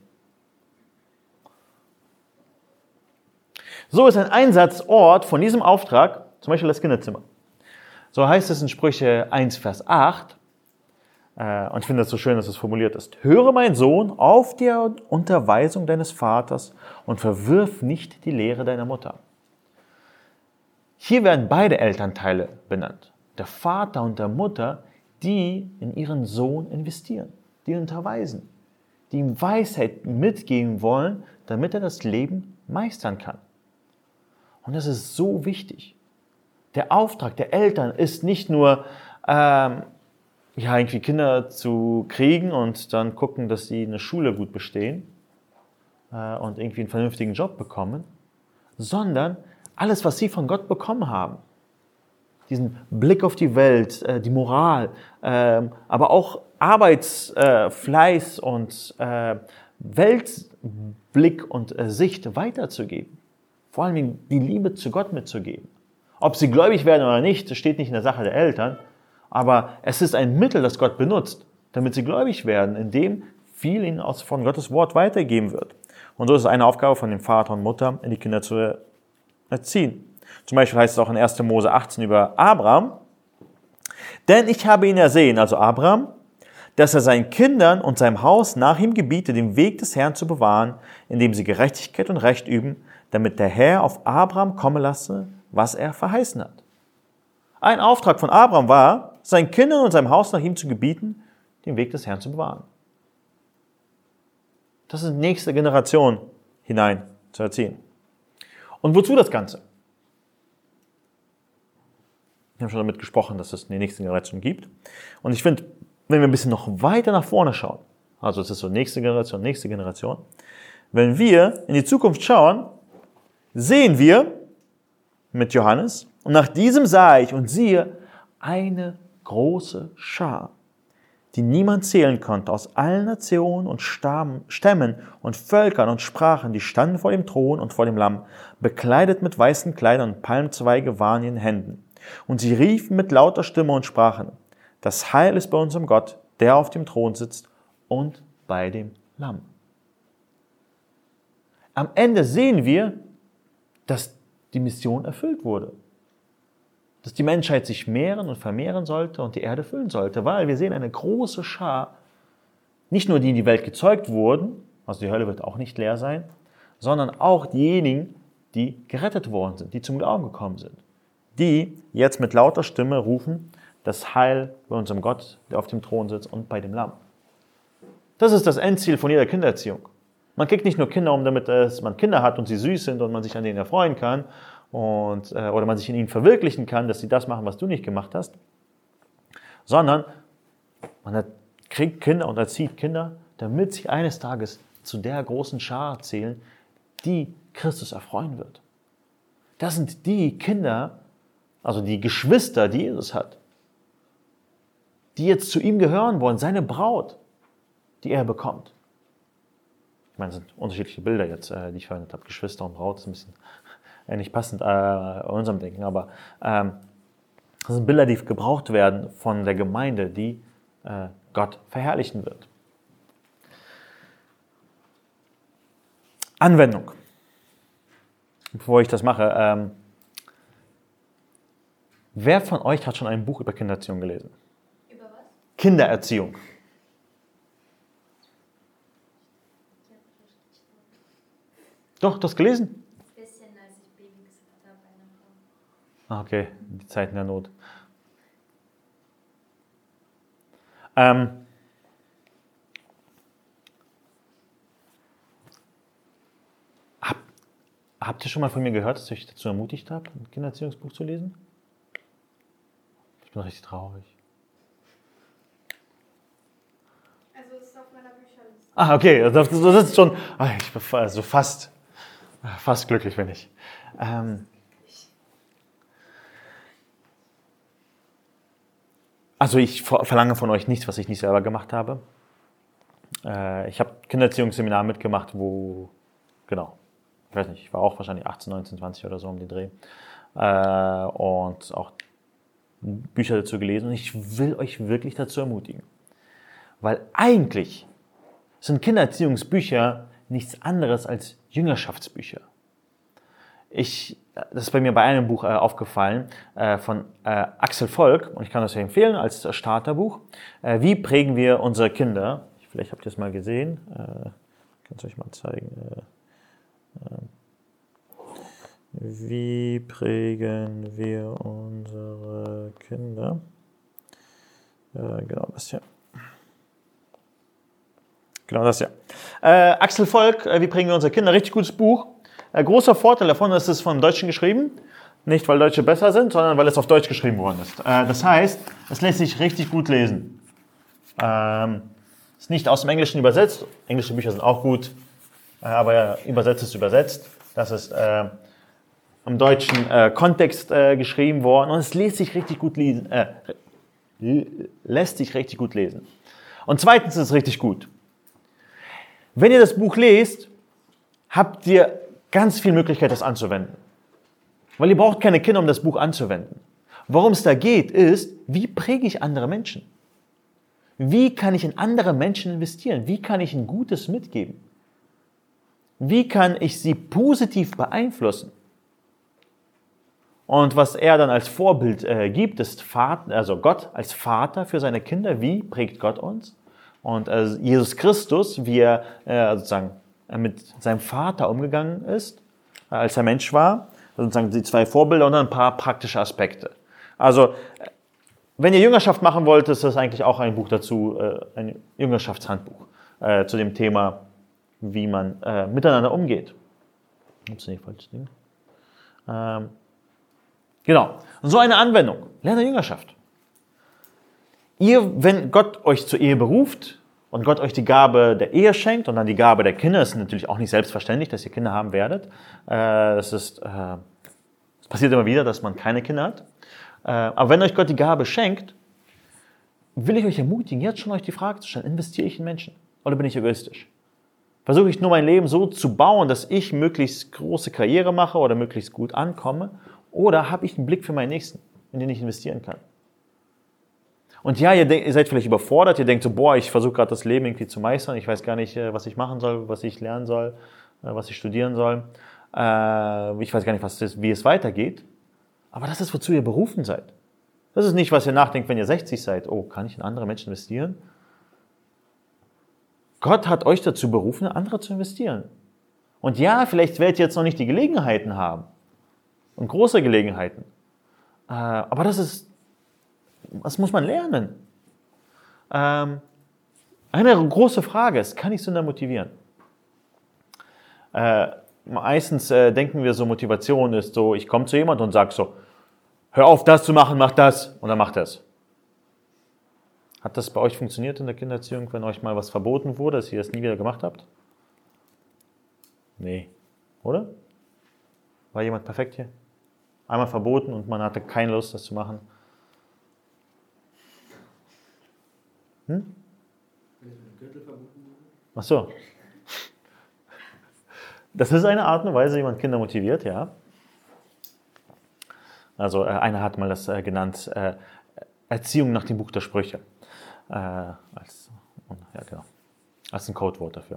So ist ein Einsatzort von diesem Auftrag, zum Beispiel das Kinderzimmer. So heißt es in Sprüche 1, Vers 8. Und ich finde es so schön, dass es formuliert ist. Höre, mein Sohn, auf die Unterweisung deines Vaters und verwirf nicht die Lehre deiner Mutter. Hier werden beide Elternteile benannt. Der Vater und der Mutter, die in ihren Sohn investieren, die ihn unterweisen, die ihm Weisheit mitgeben wollen, damit er das Leben meistern kann. Und das ist so wichtig. Der Auftrag der Eltern ist nicht nur, irgendwie Kinder zu kriegen und dann gucken, dass sie eine Schule gut bestehen und irgendwie einen vernünftigen Job bekommen, sondern alles, was sie von Gott bekommen haben, diesen Blick auf die Welt, die Moral, aber auch Arbeitsfleiß und Weltblick und Sicht weiterzugeben. Vor allem die Liebe zu Gott mitzugeben. Ob sie gläubig werden oder nicht, das steht nicht in der Sache der Eltern, aber es ist ein Mittel, das Gott benutzt, damit sie gläubig werden, indem viel ihnen von Gottes Wort weitergeben wird. Und so ist es eine Aufgabe von dem Vater und Mutter, die Kinder zu erziehen. Zum Beispiel heißt es auch in 1. Mose 18 über Abraham, Denn ich habe ihn ersehen, also Abraham, dass er seinen Kindern und seinem Haus nach ihm gebiete, den Weg des Herrn zu bewahren, indem sie Gerechtigkeit und Recht üben, damit der Herr auf Abraham kommen lasse, was er verheißen hat. Ein Auftrag von Abraham war, seinen Kindern und seinem Haus nach ihm zu gebieten, den Weg des Herrn zu bewahren. Das ist die nächste Generation hinein zu erziehen. Und wozu das Ganze? Wir haben schon damit gesprochen, dass es eine nächste Generation gibt. Und ich finde, wenn wir ein bisschen noch weiter nach vorne schauen, also es ist so nächste Generation, wenn wir in die Zukunft schauen, sehen wir mit Johannes, und nach diesem sah ich und siehe eine große Schar, die niemand zählen konnte, aus allen Nationen und Stämmen und Völkern und Sprachen, die standen vor dem Thron und vor dem Lamm, bekleidet mit weißen Kleidern und Palmzweige waren in ihren Händen. Und sie riefen mit lauter Stimme und sprachen: Das Heil ist bei unserem Gott, der auf dem Thron sitzt und bei dem Lamm. Am Ende sehen wir, dass die Mission erfüllt wurde. Dass die Menschheit sich mehren und vermehren sollte und die Erde füllen sollte, weil wir sehen eine große Schar, nicht nur die in die Welt gezeugt wurden, also die Hölle wird auch nicht leer sein, sondern auch diejenigen, die gerettet worden sind, die zum Glauben gekommen sind, die jetzt mit lauter Stimme rufen: Das Heil bei unserem Gott, der auf dem Thron sitzt und bei dem Lamm. Das ist das Endziel von jeder Kindererziehung. Man kriegt nicht nur Kinder, damit man Kinder hat und sie süß sind und man sich an denen erfreuen kann oder man sich in ihnen verwirklichen kann, dass sie das machen, was du nicht gemacht hast, sondern man kriegt Kinder und erzieht Kinder, damit sie eines Tages zu der großen Schar zählen, die Christus erfreuen wird. Das sind die Kinder, also die Geschwister, die Jesus hat, die jetzt zu ihm gehören wollen, seine Braut, die er bekommt. Ich meine, es sind unterschiedliche Bilder jetzt, die ich verwendet habe. Geschwister und Braut ist ein bisschen nicht passend in unserem Denken, aber das sind Bilder, die gebraucht werden von der Gemeinde, die Gott verherrlichen wird. Anwendung. Bevor ich das mache, wer von euch hat schon ein Buch über Kindererziehung gelesen? Über was? Kindererziehung. Doch, du hast gelesen? Ein bisschen, als ich Baby gesagt habe bei einer Frau. Ah, okay, die Zeiten der Not. Habt ihr schon mal von mir gehört, dass ich euch dazu ermutigt habe, ein Kindererziehungsbuch zu lesen? Ich bin richtig traurig. Also es ist auf meiner Bücherliste. Ah, okay, das ist schon. Ich bin also fast glücklich, wenn ich. Also ich verlange von euch nichts, was ich nicht selber gemacht habe. Ich habe Kindererziehungsseminar mitgemacht, genau, ich weiß nicht, ich war auch wahrscheinlich 18, 19, 20 oder so um den Dreh. Und auch Bücher dazu gelesen. Und ich will euch wirklich dazu ermutigen. Weil eigentlich sind Kindererziehungsbücher nichts anderes als Jüngerschaftsbücher. Das ist bei mir bei einem Buch aufgefallen, von Axel Volk, und ich kann das ja empfehlen als Starterbuch. Wie prägen wir unsere Kinder? Vielleicht habt ihr es mal gesehen. Ich kann es euch mal zeigen. Wie prägen wir unsere Kinder? Genau das hier. Genau das hier. Axel Volk, wie prägen wir unsere Kinder? Richtig gutes Buch. Großer Vorteil davon ist, es ist vom Deutschen geschrieben. Nicht, weil Deutsche besser sind, sondern weil es auf Deutsch geschrieben worden ist. Das heißt, es lässt sich richtig gut lesen. Ist nicht aus dem Englischen übersetzt. Englische Bücher sind auch gut, aber übersetzt ist übersetzt. Das ist im deutschen Kontext geschrieben worden und es lässt sich richtig gut lesen. Und zweitens ist es richtig gut. Wenn ihr das Buch lest, habt ihr ganz viel Möglichkeit, das anzuwenden. Weil ihr braucht keine Kinder, um das Buch anzuwenden. Worum es da geht, ist, wie präge ich andere Menschen? Wie kann ich in andere Menschen investieren? Wie kann ich ein Gutes mitgeben? Wie kann ich sie positiv beeinflussen? Und was er dann als Vorbild gibt, ist also Gott als Vater für seine Kinder. Wie prägt Gott uns? Und Jesus Christus, wie er sozusagen mit seinem Vater umgegangen ist, als er Mensch war. Sozusagen die 2 Vorbilder und dann ein paar praktische Aspekte. Also, wenn ihr Jüngerschaft machen wollt, ist das eigentlich auch ein Buch dazu, ein Jüngerschaftshandbuch zu dem Thema, wie man miteinander umgeht. Ups, nicht falsches Ding. Genau. So eine Anwendung. Lerne Jüngerschaft. Wenn Gott euch zur Ehe beruft und Gott euch die Gabe der Ehe schenkt und dann die Gabe der Kinder, ist natürlich auch nicht selbstverständlich, dass ihr Kinder haben werdet. Es passiert immer wieder, dass man keine Kinder hat. Aber wenn euch Gott die Gabe schenkt, will ich euch ermutigen, jetzt schon euch die Frage zu stellen, investiere ich in Menschen oder bin ich egoistisch? Versuche ich nur mein Leben so zu bauen, dass ich möglichst große Karriere mache oder möglichst gut ankomme? Oder habe ich einen Blick für meinen Nächsten, in den ich investieren kann? Und ja, ihr seid vielleicht überfordert, ihr denkt so, boah, ich versuche gerade das Leben irgendwie zu meistern, ich weiß gar nicht, was ich machen soll, was ich lernen soll, was ich studieren soll. Ich weiß gar nicht, wie es weitergeht. Aber das ist, wozu ihr berufen seid. Das ist nicht, was ihr nachdenkt, wenn ihr 60 seid. Oh, kann ich in andere Menschen investieren? Gott hat euch dazu berufen, in andere zu investieren. Und ja, vielleicht werdet ihr jetzt noch nicht die Gelegenheiten haben. Und große Gelegenheiten. Aber das muss man lernen. Eine große Frage ist, kann ich Sünder motivieren? Meistens denken wir so, Motivation ist so, ich komme zu jemandem und sage so, hör auf, das zu machen, mach das. Und dann macht er es. Hat das bei euch funktioniert in der Kindererziehung, wenn euch mal was verboten wurde, dass ihr das nie wieder gemacht habt? Nee. Oder? War jemand perfekt hier? Einmal verboten und man hatte keine Lust, das zu machen. Ach so. Das ist eine Art und Weise, wie man Kinder motiviert, ja. Also einer hat mal das genannt, Erziehung nach dem Buch der Sprüche. Als ein Codewort dafür.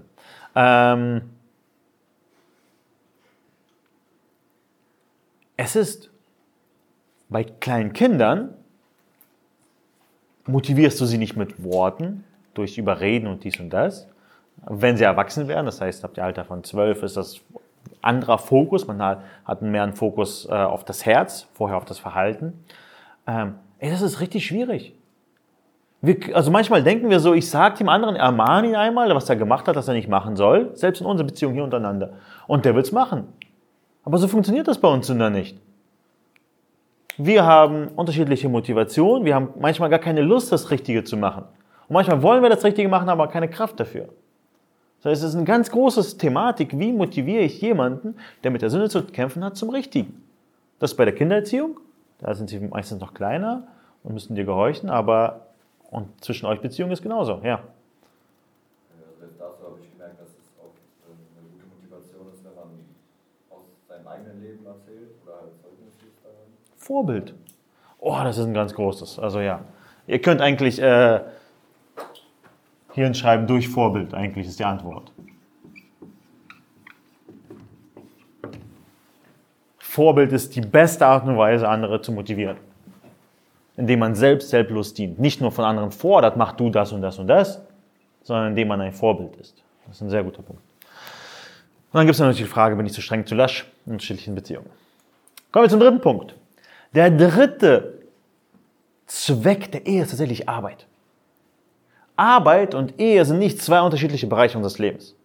Es ist bei kleinen Kindern, motivierst du sie nicht mit Worten, durch Überreden und dies und das. Wenn sie erwachsen werden, das heißt, ab dem Alter von 12 ist das ein anderer Fokus, man hat mehr einen Fokus auf das Herz, vorher auf das Verhalten. Das ist richtig schwierig. Also manchmal denken wir so, ich sage dem anderen, ermahne ihn einmal, was er gemacht hat, das er nicht machen soll, selbst in unserer Beziehung hier untereinander. Und der will es machen. Aber so funktioniert das bei uns Sünder nicht. Wir haben unterschiedliche Motivationen, wir haben manchmal gar keine Lust, das Richtige zu machen. Und manchmal wollen wir das Richtige machen, aber keine Kraft dafür. Das heißt, es ist eine ganz große Thematik, wie motiviere ich jemanden, der mit der Sünde zu kämpfen hat, zum Richtigen. Das ist bei der Kindererziehung, da sind sie meistens noch kleiner und müssen dir gehorchen, und zwischen euch Beziehung ist genauso, ja. Dazu habe ich gemerkt, dass es auch eine gute Motivation ist, wenn man aus seinem eigenen Leben erzählt oder halt Zeugnis gibt. Vorbild. Oh, das ist ein ganz großes. Also ja, ihr könnt eigentlich hier hinschreiben, durch Vorbild, eigentlich ist die Antwort. Vorbild ist die beste Art und Weise, andere zu motivieren. Indem man selbstlos dient. Nicht nur von anderen fordert, mach du das und das und das, sondern indem man ein Vorbild ist. Das ist ein sehr guter Punkt. Und dann gibt es natürlich die Frage, bin ich zu streng, zu lasch in unterschiedlichen Beziehungen. Kommen wir zum dritten Punkt. Der dritte Zweck der Ehe ist tatsächlich Arbeit. Arbeit und Ehe sind nicht zwei unterschiedliche Bereiche unseres Lebens.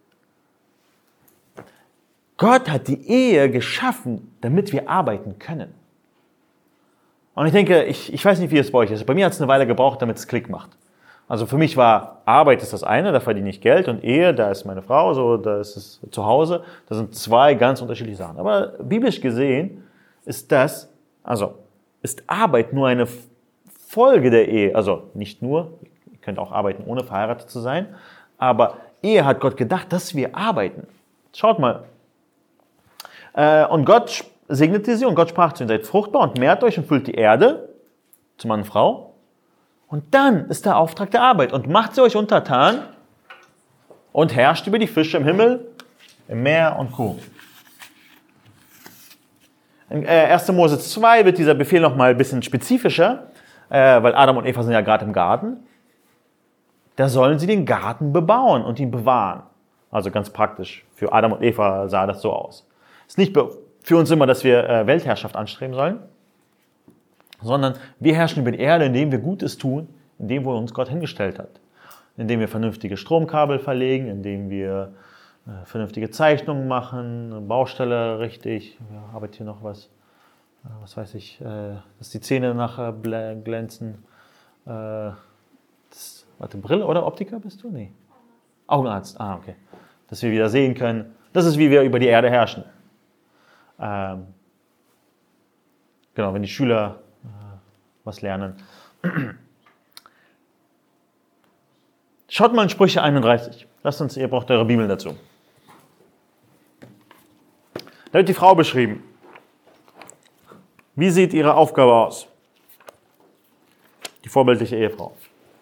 Gott hat die Ehe geschaffen, damit wir arbeiten können. Und ich denke, ich weiß nicht, wie es bei euch ist. Bei mir hat es eine Weile gebraucht, damit es Klick macht. Also für mich war Arbeit ist das eine, da verdiene ich Geld, und Ehe, da ist meine Frau, so, da ist es zu Hause. Das sind zwei ganz unterschiedliche Sachen. Aber biblisch gesehen ist Arbeit nur eine Folge der Ehe. Also nicht nur, ihr könnt auch arbeiten, ohne verheiratet zu sein. Aber Ehe hat Gott gedacht, dass wir arbeiten. Schaut mal. Und Gott segnete sie und Gott sprach zu ihnen, seid fruchtbar und mehrt euch und füllt die Erde, zu Mann und Frau. Und dann ist der Auftrag der Arbeit. Und macht sie euch untertan und herrscht über die Fische im Himmel, im Meer und Co. In 1. Mose 2 wird dieser Befehl nochmal ein bisschen spezifischer, weil Adam und Eva sind ja gerade im Garten. Da sollen sie den Garten bebauen und ihn bewahren. Also ganz praktisch. Für Adam und Eva sah das so aus. Es ist nicht für uns immer, dass wir Weltherrschaft anstreben sollen, sondern wir herrschen über die Erde, indem wir Gutes tun, indem wo uns Gott hingestellt hat. Indem wir vernünftige Stromkabel verlegen, indem wir vernünftige Zeichnungen machen, eine Baustelle richtig, ja, arbeitet hier noch was weiß ich, dass die Zähne nachher glänzen. Brille oder Optiker bist du? Nee. Augenarzt, okay. Dass wir wieder sehen können. Das ist, wie wir über die Erde herrschen. Genau, wenn die Schüler was lernen. Schaut mal in Sprüche 31. Ihr braucht eure Bibeln dazu. Da wird die Frau beschrieben. Wie sieht ihre Aufgabe aus? Die vorbildliche Ehefrau.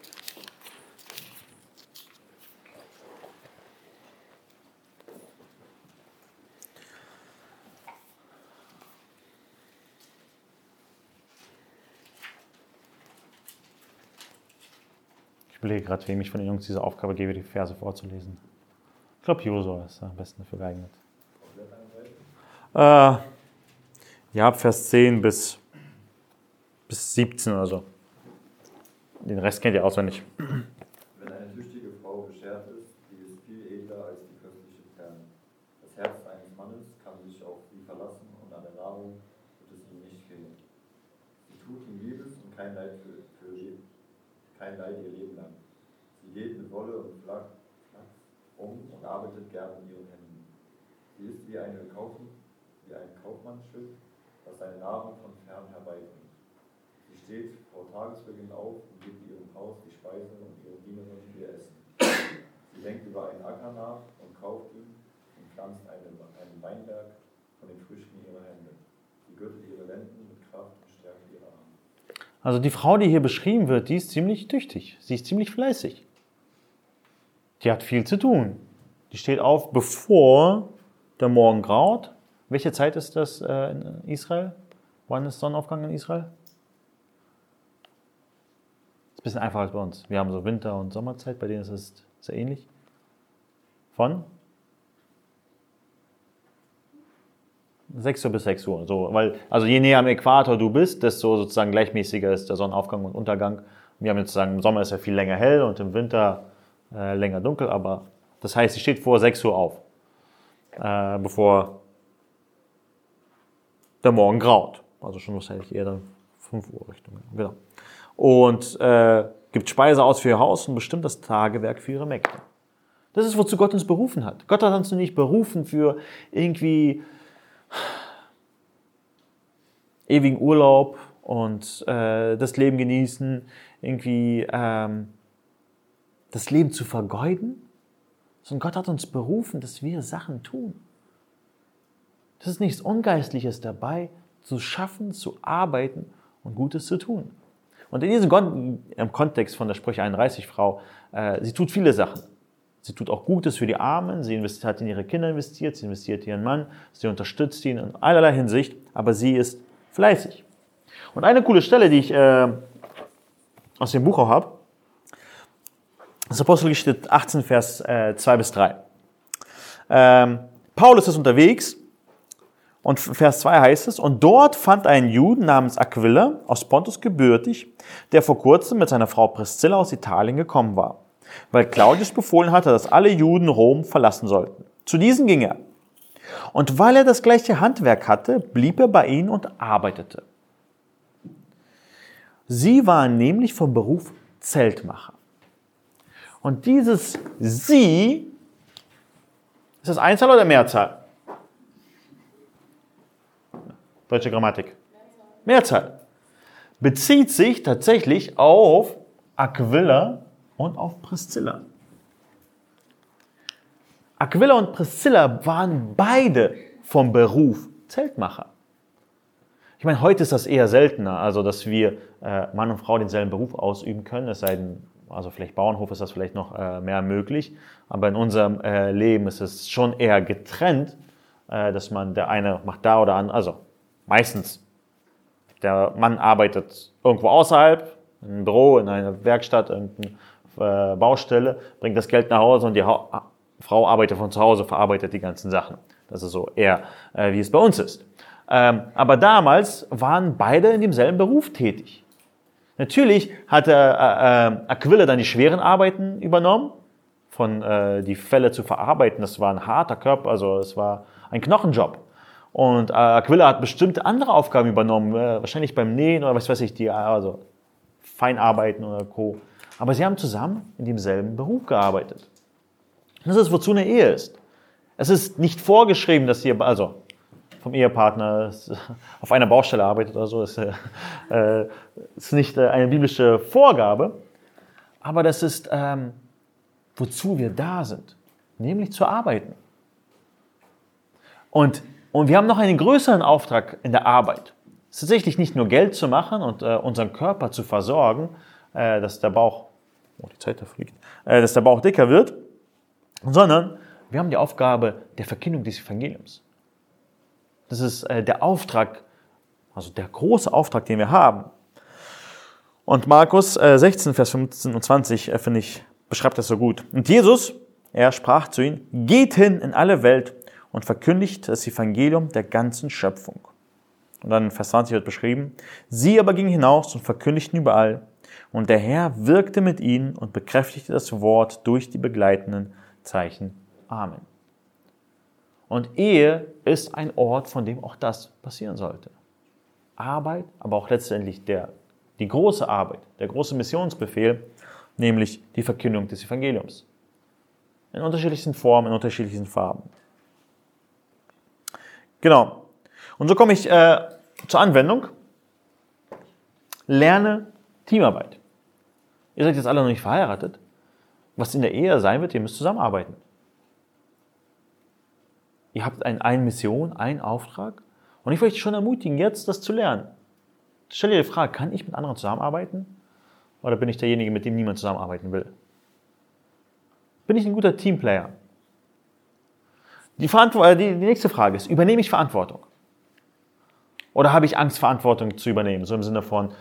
Ich überlege gerade, wem ich von den Jungs diese Aufgabe gebe, die Verse vorzulesen. Ich glaube, Josua ist am besten dafür geeignet. Ja, Vers 10 bis 17 oder so. Den Rest kennt ihr auswendig. Wenn eine tüchtige Frau beschert ist, die ist viel edler als die köstliche Perle. Das Herz eines Mannes kann sich auf sie verlassen und an der Nahrung wird es ihm nicht fehlen. Sie tut ihm Liebes und kein Leid ihr Leben lang. Sie geht mit Wolle und Flachs um und arbeitet gern in ihren Händen. Sie ist wie ein Kaufmannsschiff, das seine Nahrung von fern herbeibringt. Sie steht vor Tagesbeginn auf und gibt ihrem Haus die Speise und ihren Dienerinnen ihr Essen. Sie denkt über einen Acker nach und kauft ihn und pflanzt einen Weinberg von den Früchten ihrer Hände. Sie gürtet ihre Lenden mit Kraft und stärkt ihre Arme. Also die Frau, die hier beschrieben wird, die ist ziemlich tüchtig. Sie ist ziemlich fleißig. Die hat viel zu tun. Die steht auf, bevor der Morgen graut. Welche Zeit ist das in Israel? Wann ist Sonnenaufgang in Israel? Ist ein bisschen einfacher als bei uns. Wir haben so Winter- und Sommerzeit, bei denen ist es sehr ähnlich. Von 6 Uhr bis 6 Uhr. So, also je näher am Äquator du bist, desto sozusagen gleichmäßiger ist der Sonnenaufgang und Untergang. Wir haben jetzt sagen, im Sommer ist ja viel länger hell und im Winter länger dunkel, aber das heißt, sie steht vor 6 Uhr auf, bevor der Morgen graut. Also schon wahrscheinlich eher dann 5 Uhr Richtung. Genau. Und gibt Speise aus für ihr Haus und bestimmt das Tagewerk für ihre Mägde. Das ist, wozu Gott uns berufen hat. Gott hat uns nicht berufen für irgendwie ewigen Urlaub und das Leben genießen, irgendwie das Leben zu vergeuden, sondern Gott hat uns berufen, dass wir Sachen tun. Das ist nichts Ungeistliches dabei, zu schaffen, zu arbeiten und Gutes zu tun. Und in diesem im Kontext von der Sprüche 31 Frau, sie tut viele Sachen. Sie tut auch Gutes für die Armen, sie hat in ihre Kinder investiert, sie investiert in ihren Mann, sie unterstützt ihn in allerlei Hinsicht, aber sie ist fleißig. Und eine coole Stelle, die ich aus dem Buch auch habe, ist Apostelgeschichte 18, Vers 2 bis 3. Paulus ist unterwegs und Vers 2 heißt es, und dort fand ein Juden namens Aquila aus Pontus gebürtig, der vor kurzem mit seiner Frau Priscilla aus Italien gekommen war, weil Claudius befohlen hatte, dass alle Juden Rom verlassen sollten. Zu diesen ging er. Und weil er das gleiche Handwerk hatte, blieb er bei ihnen und arbeitete. Sie waren nämlich vom Beruf Zeltmacher. Und dieses Sie, ist das Einzahl oder Mehrzahl? Deutsche Grammatik. Mehrzahl. Bezieht sich tatsächlich auf Aquila und auf Priscilla. Aquila und Priscilla waren beide vom Beruf Zeltmacher. Ich meine, heute ist das eher seltener, also dass wir Mann und Frau denselben Beruf ausüben können, es sei denn, also vielleicht Bauernhof ist das vielleicht noch mehr möglich, aber in unserem Leben ist es schon eher getrennt, dass man der eine macht da oder an, also Meistens. Der Mann arbeitet irgendwo außerhalb, in einem Büro, in einer Werkstatt, irgendeine Baustelle, bringt das Geld nach Hause und die Frau arbeitet von zu Hause, verarbeitet die ganzen Sachen. Das ist so eher, wie es bei uns ist. Aber damals waren beide in demselben Beruf tätig. Natürlich hatte Aquila dann die schweren Arbeiten übernommen, die Fälle zu verarbeiten. Das war ein harter Körper, also es war ein Knochenjob. Und Aquila hat bestimmte andere Aufgaben übernommen, wahrscheinlich beim Nähen oder was weiß ich, also Feinarbeiten oder Co. Aber sie haben zusammen in demselben Beruf gearbeitet. Das ist, wozu eine Ehe ist. Es ist nicht vorgeschrieben, dass ihr, also vom Ehepartner auf einer Baustelle arbeitet oder so. Das ist nicht eine biblische Vorgabe, aber das ist, wozu wir da sind, nämlich zu arbeiten. Und wir haben noch einen größeren Auftrag in der Arbeit. Es ist tatsächlich nicht nur Geld zu machen und unseren Körper zu versorgen, dass der Bauch, die Zeit verfliegt, dass der Bauch dicker wird, sondern wir haben die Aufgabe der Verkündung des Evangeliums. Das ist der Auftrag, also der große Auftrag, den wir haben. Und Markus 16, Vers 15 und 20, finde ich, beschreibt das so gut. Und Jesus, er sprach zu ihnen, geht hin in alle Welt und verkündigt das Evangelium der ganzen Schöpfung. Und dann in Vers 20 wird beschrieben, sie aber gingen hinaus und verkündigten überall. Und der Herr wirkte mit ihnen und bekräftigte das Wort durch die begleitenden Zeichen. Amen. Und Ehe ist ein Ort, von dem auch das passieren sollte. Arbeit, aber auch letztendlich die große Arbeit, der große Missionsbefehl, nämlich die Verkündung des Evangeliums. In unterschiedlichsten Formen, in unterschiedlichen Farben. Genau. Und so komme ich zur Anwendung. Lerne Teamarbeit. Ihr seid jetzt alle noch nicht verheiratet. Was in der Ehe sein wird, ihr müsst zusammenarbeiten. Ihr habt eine Mission, einen Auftrag. Und ich will euch schon ermutigen, jetzt das zu lernen. Stell dir die Frage, kann ich mit anderen zusammenarbeiten? Oder bin ich derjenige, mit dem niemand zusammenarbeiten will? Bin ich ein guter Teamplayer? Die nächste Frage ist, übernehme ich Verantwortung? Oder habe ich Angst, Verantwortung zu übernehmen? So im Sinne von,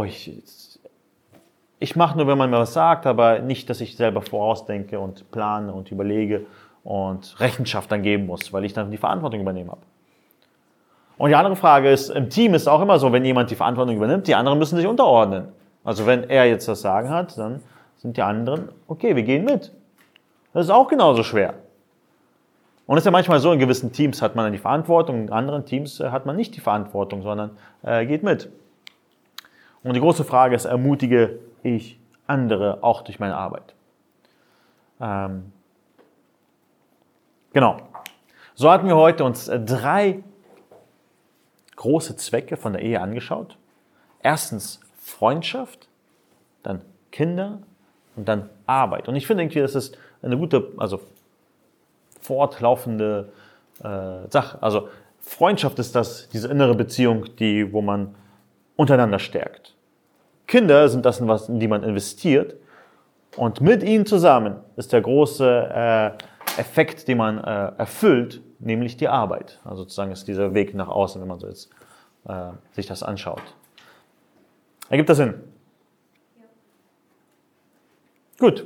ich mache nur, wenn man mir was sagt, aber nicht, dass ich selber vorausdenke und plane und überlege und Rechenschaft dann geben muss, weil ich dann die Verantwortung übernehmen habe. Und die andere Frage ist, im Team ist es auch immer so, wenn jemand die Verantwortung übernimmt, die anderen müssen sich unterordnen. Also wenn er jetzt das Sagen hat, dann sind die anderen, okay, wir gehen mit. Das ist auch genauso schwer. Und es ist ja manchmal so, in gewissen Teams hat man dann die Verantwortung, in anderen Teams hat man nicht die Verantwortung, sondern geht mit. Und die große Frage ist, ermutige ich andere auch durch meine Arbeit? Genau. So hatten wir heute uns 3 große Zwecke von der Ehe angeschaut. Erstens Freundschaft, dann Kinder und dann Arbeit. Und ich finde irgendwie, das ist eine gute, also fortlaufende Sache. Also Freundschaft ist diese innere Beziehung, wo man untereinander stärkt. Kinder sind das, in die man investiert. Und mit ihnen zusammen ist der große Effekt, den man erfüllt, nämlich die Arbeit. Also sozusagen ist dieser Weg nach außen, wenn man so jetzt sich das anschaut. Ergibt das Sinn? Ja. Gut.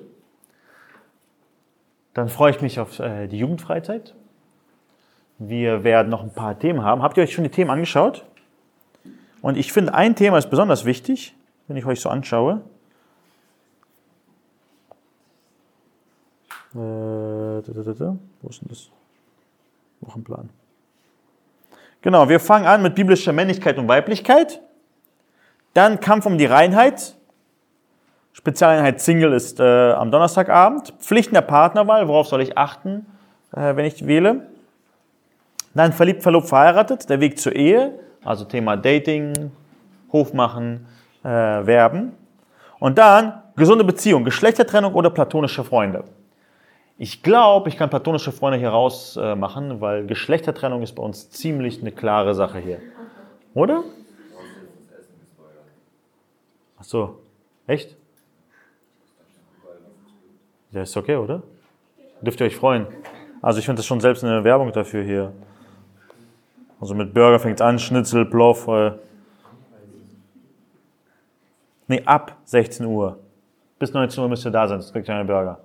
Dann freue ich mich auf die Jugendfreizeit. Wir werden noch ein paar Themen haben. Habt ihr euch schon die Themen angeschaut? Und ich finde, ein Thema ist besonders wichtig, wenn ich euch so anschaue. Wo ist denn das? Wochenplan. Genau, wir fangen an mit biblischer Männlichkeit und Weiblichkeit. Dann Kampf um die Reinheit. Spezialeinheit Single ist am Donnerstagabend. Pflichten der Partnerwahl, worauf soll ich achten, wenn ich wähle. Dann verliebt, verlobt, verheiratet, der Weg zur Ehe, also Thema Dating, Hofmachen, Werben. Und dann gesunde Beziehung, Geschlechtertrennung oder platonische Freunde. Ich glaube, ich kann platonische Freunde hier rausmachen, weil Geschlechtertrennung ist bei uns ziemlich eine klare Sache hier. Oder? Ach so, echt? Ja, ist okay, oder? Dürft ihr euch freuen. Also ich finde das schon selbst eine Werbung dafür hier. Also mit Burger fängt es an, Schnitzel, Plov. Nee, ab 16 Uhr. Bis 19 Uhr müsst ihr da sein, sonst kriegt ihr einen Burger.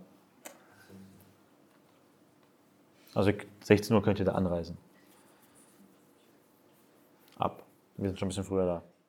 Also 16 Uhr könnt ihr da anreisen. Ab. Wir sind schon ein bisschen früher da.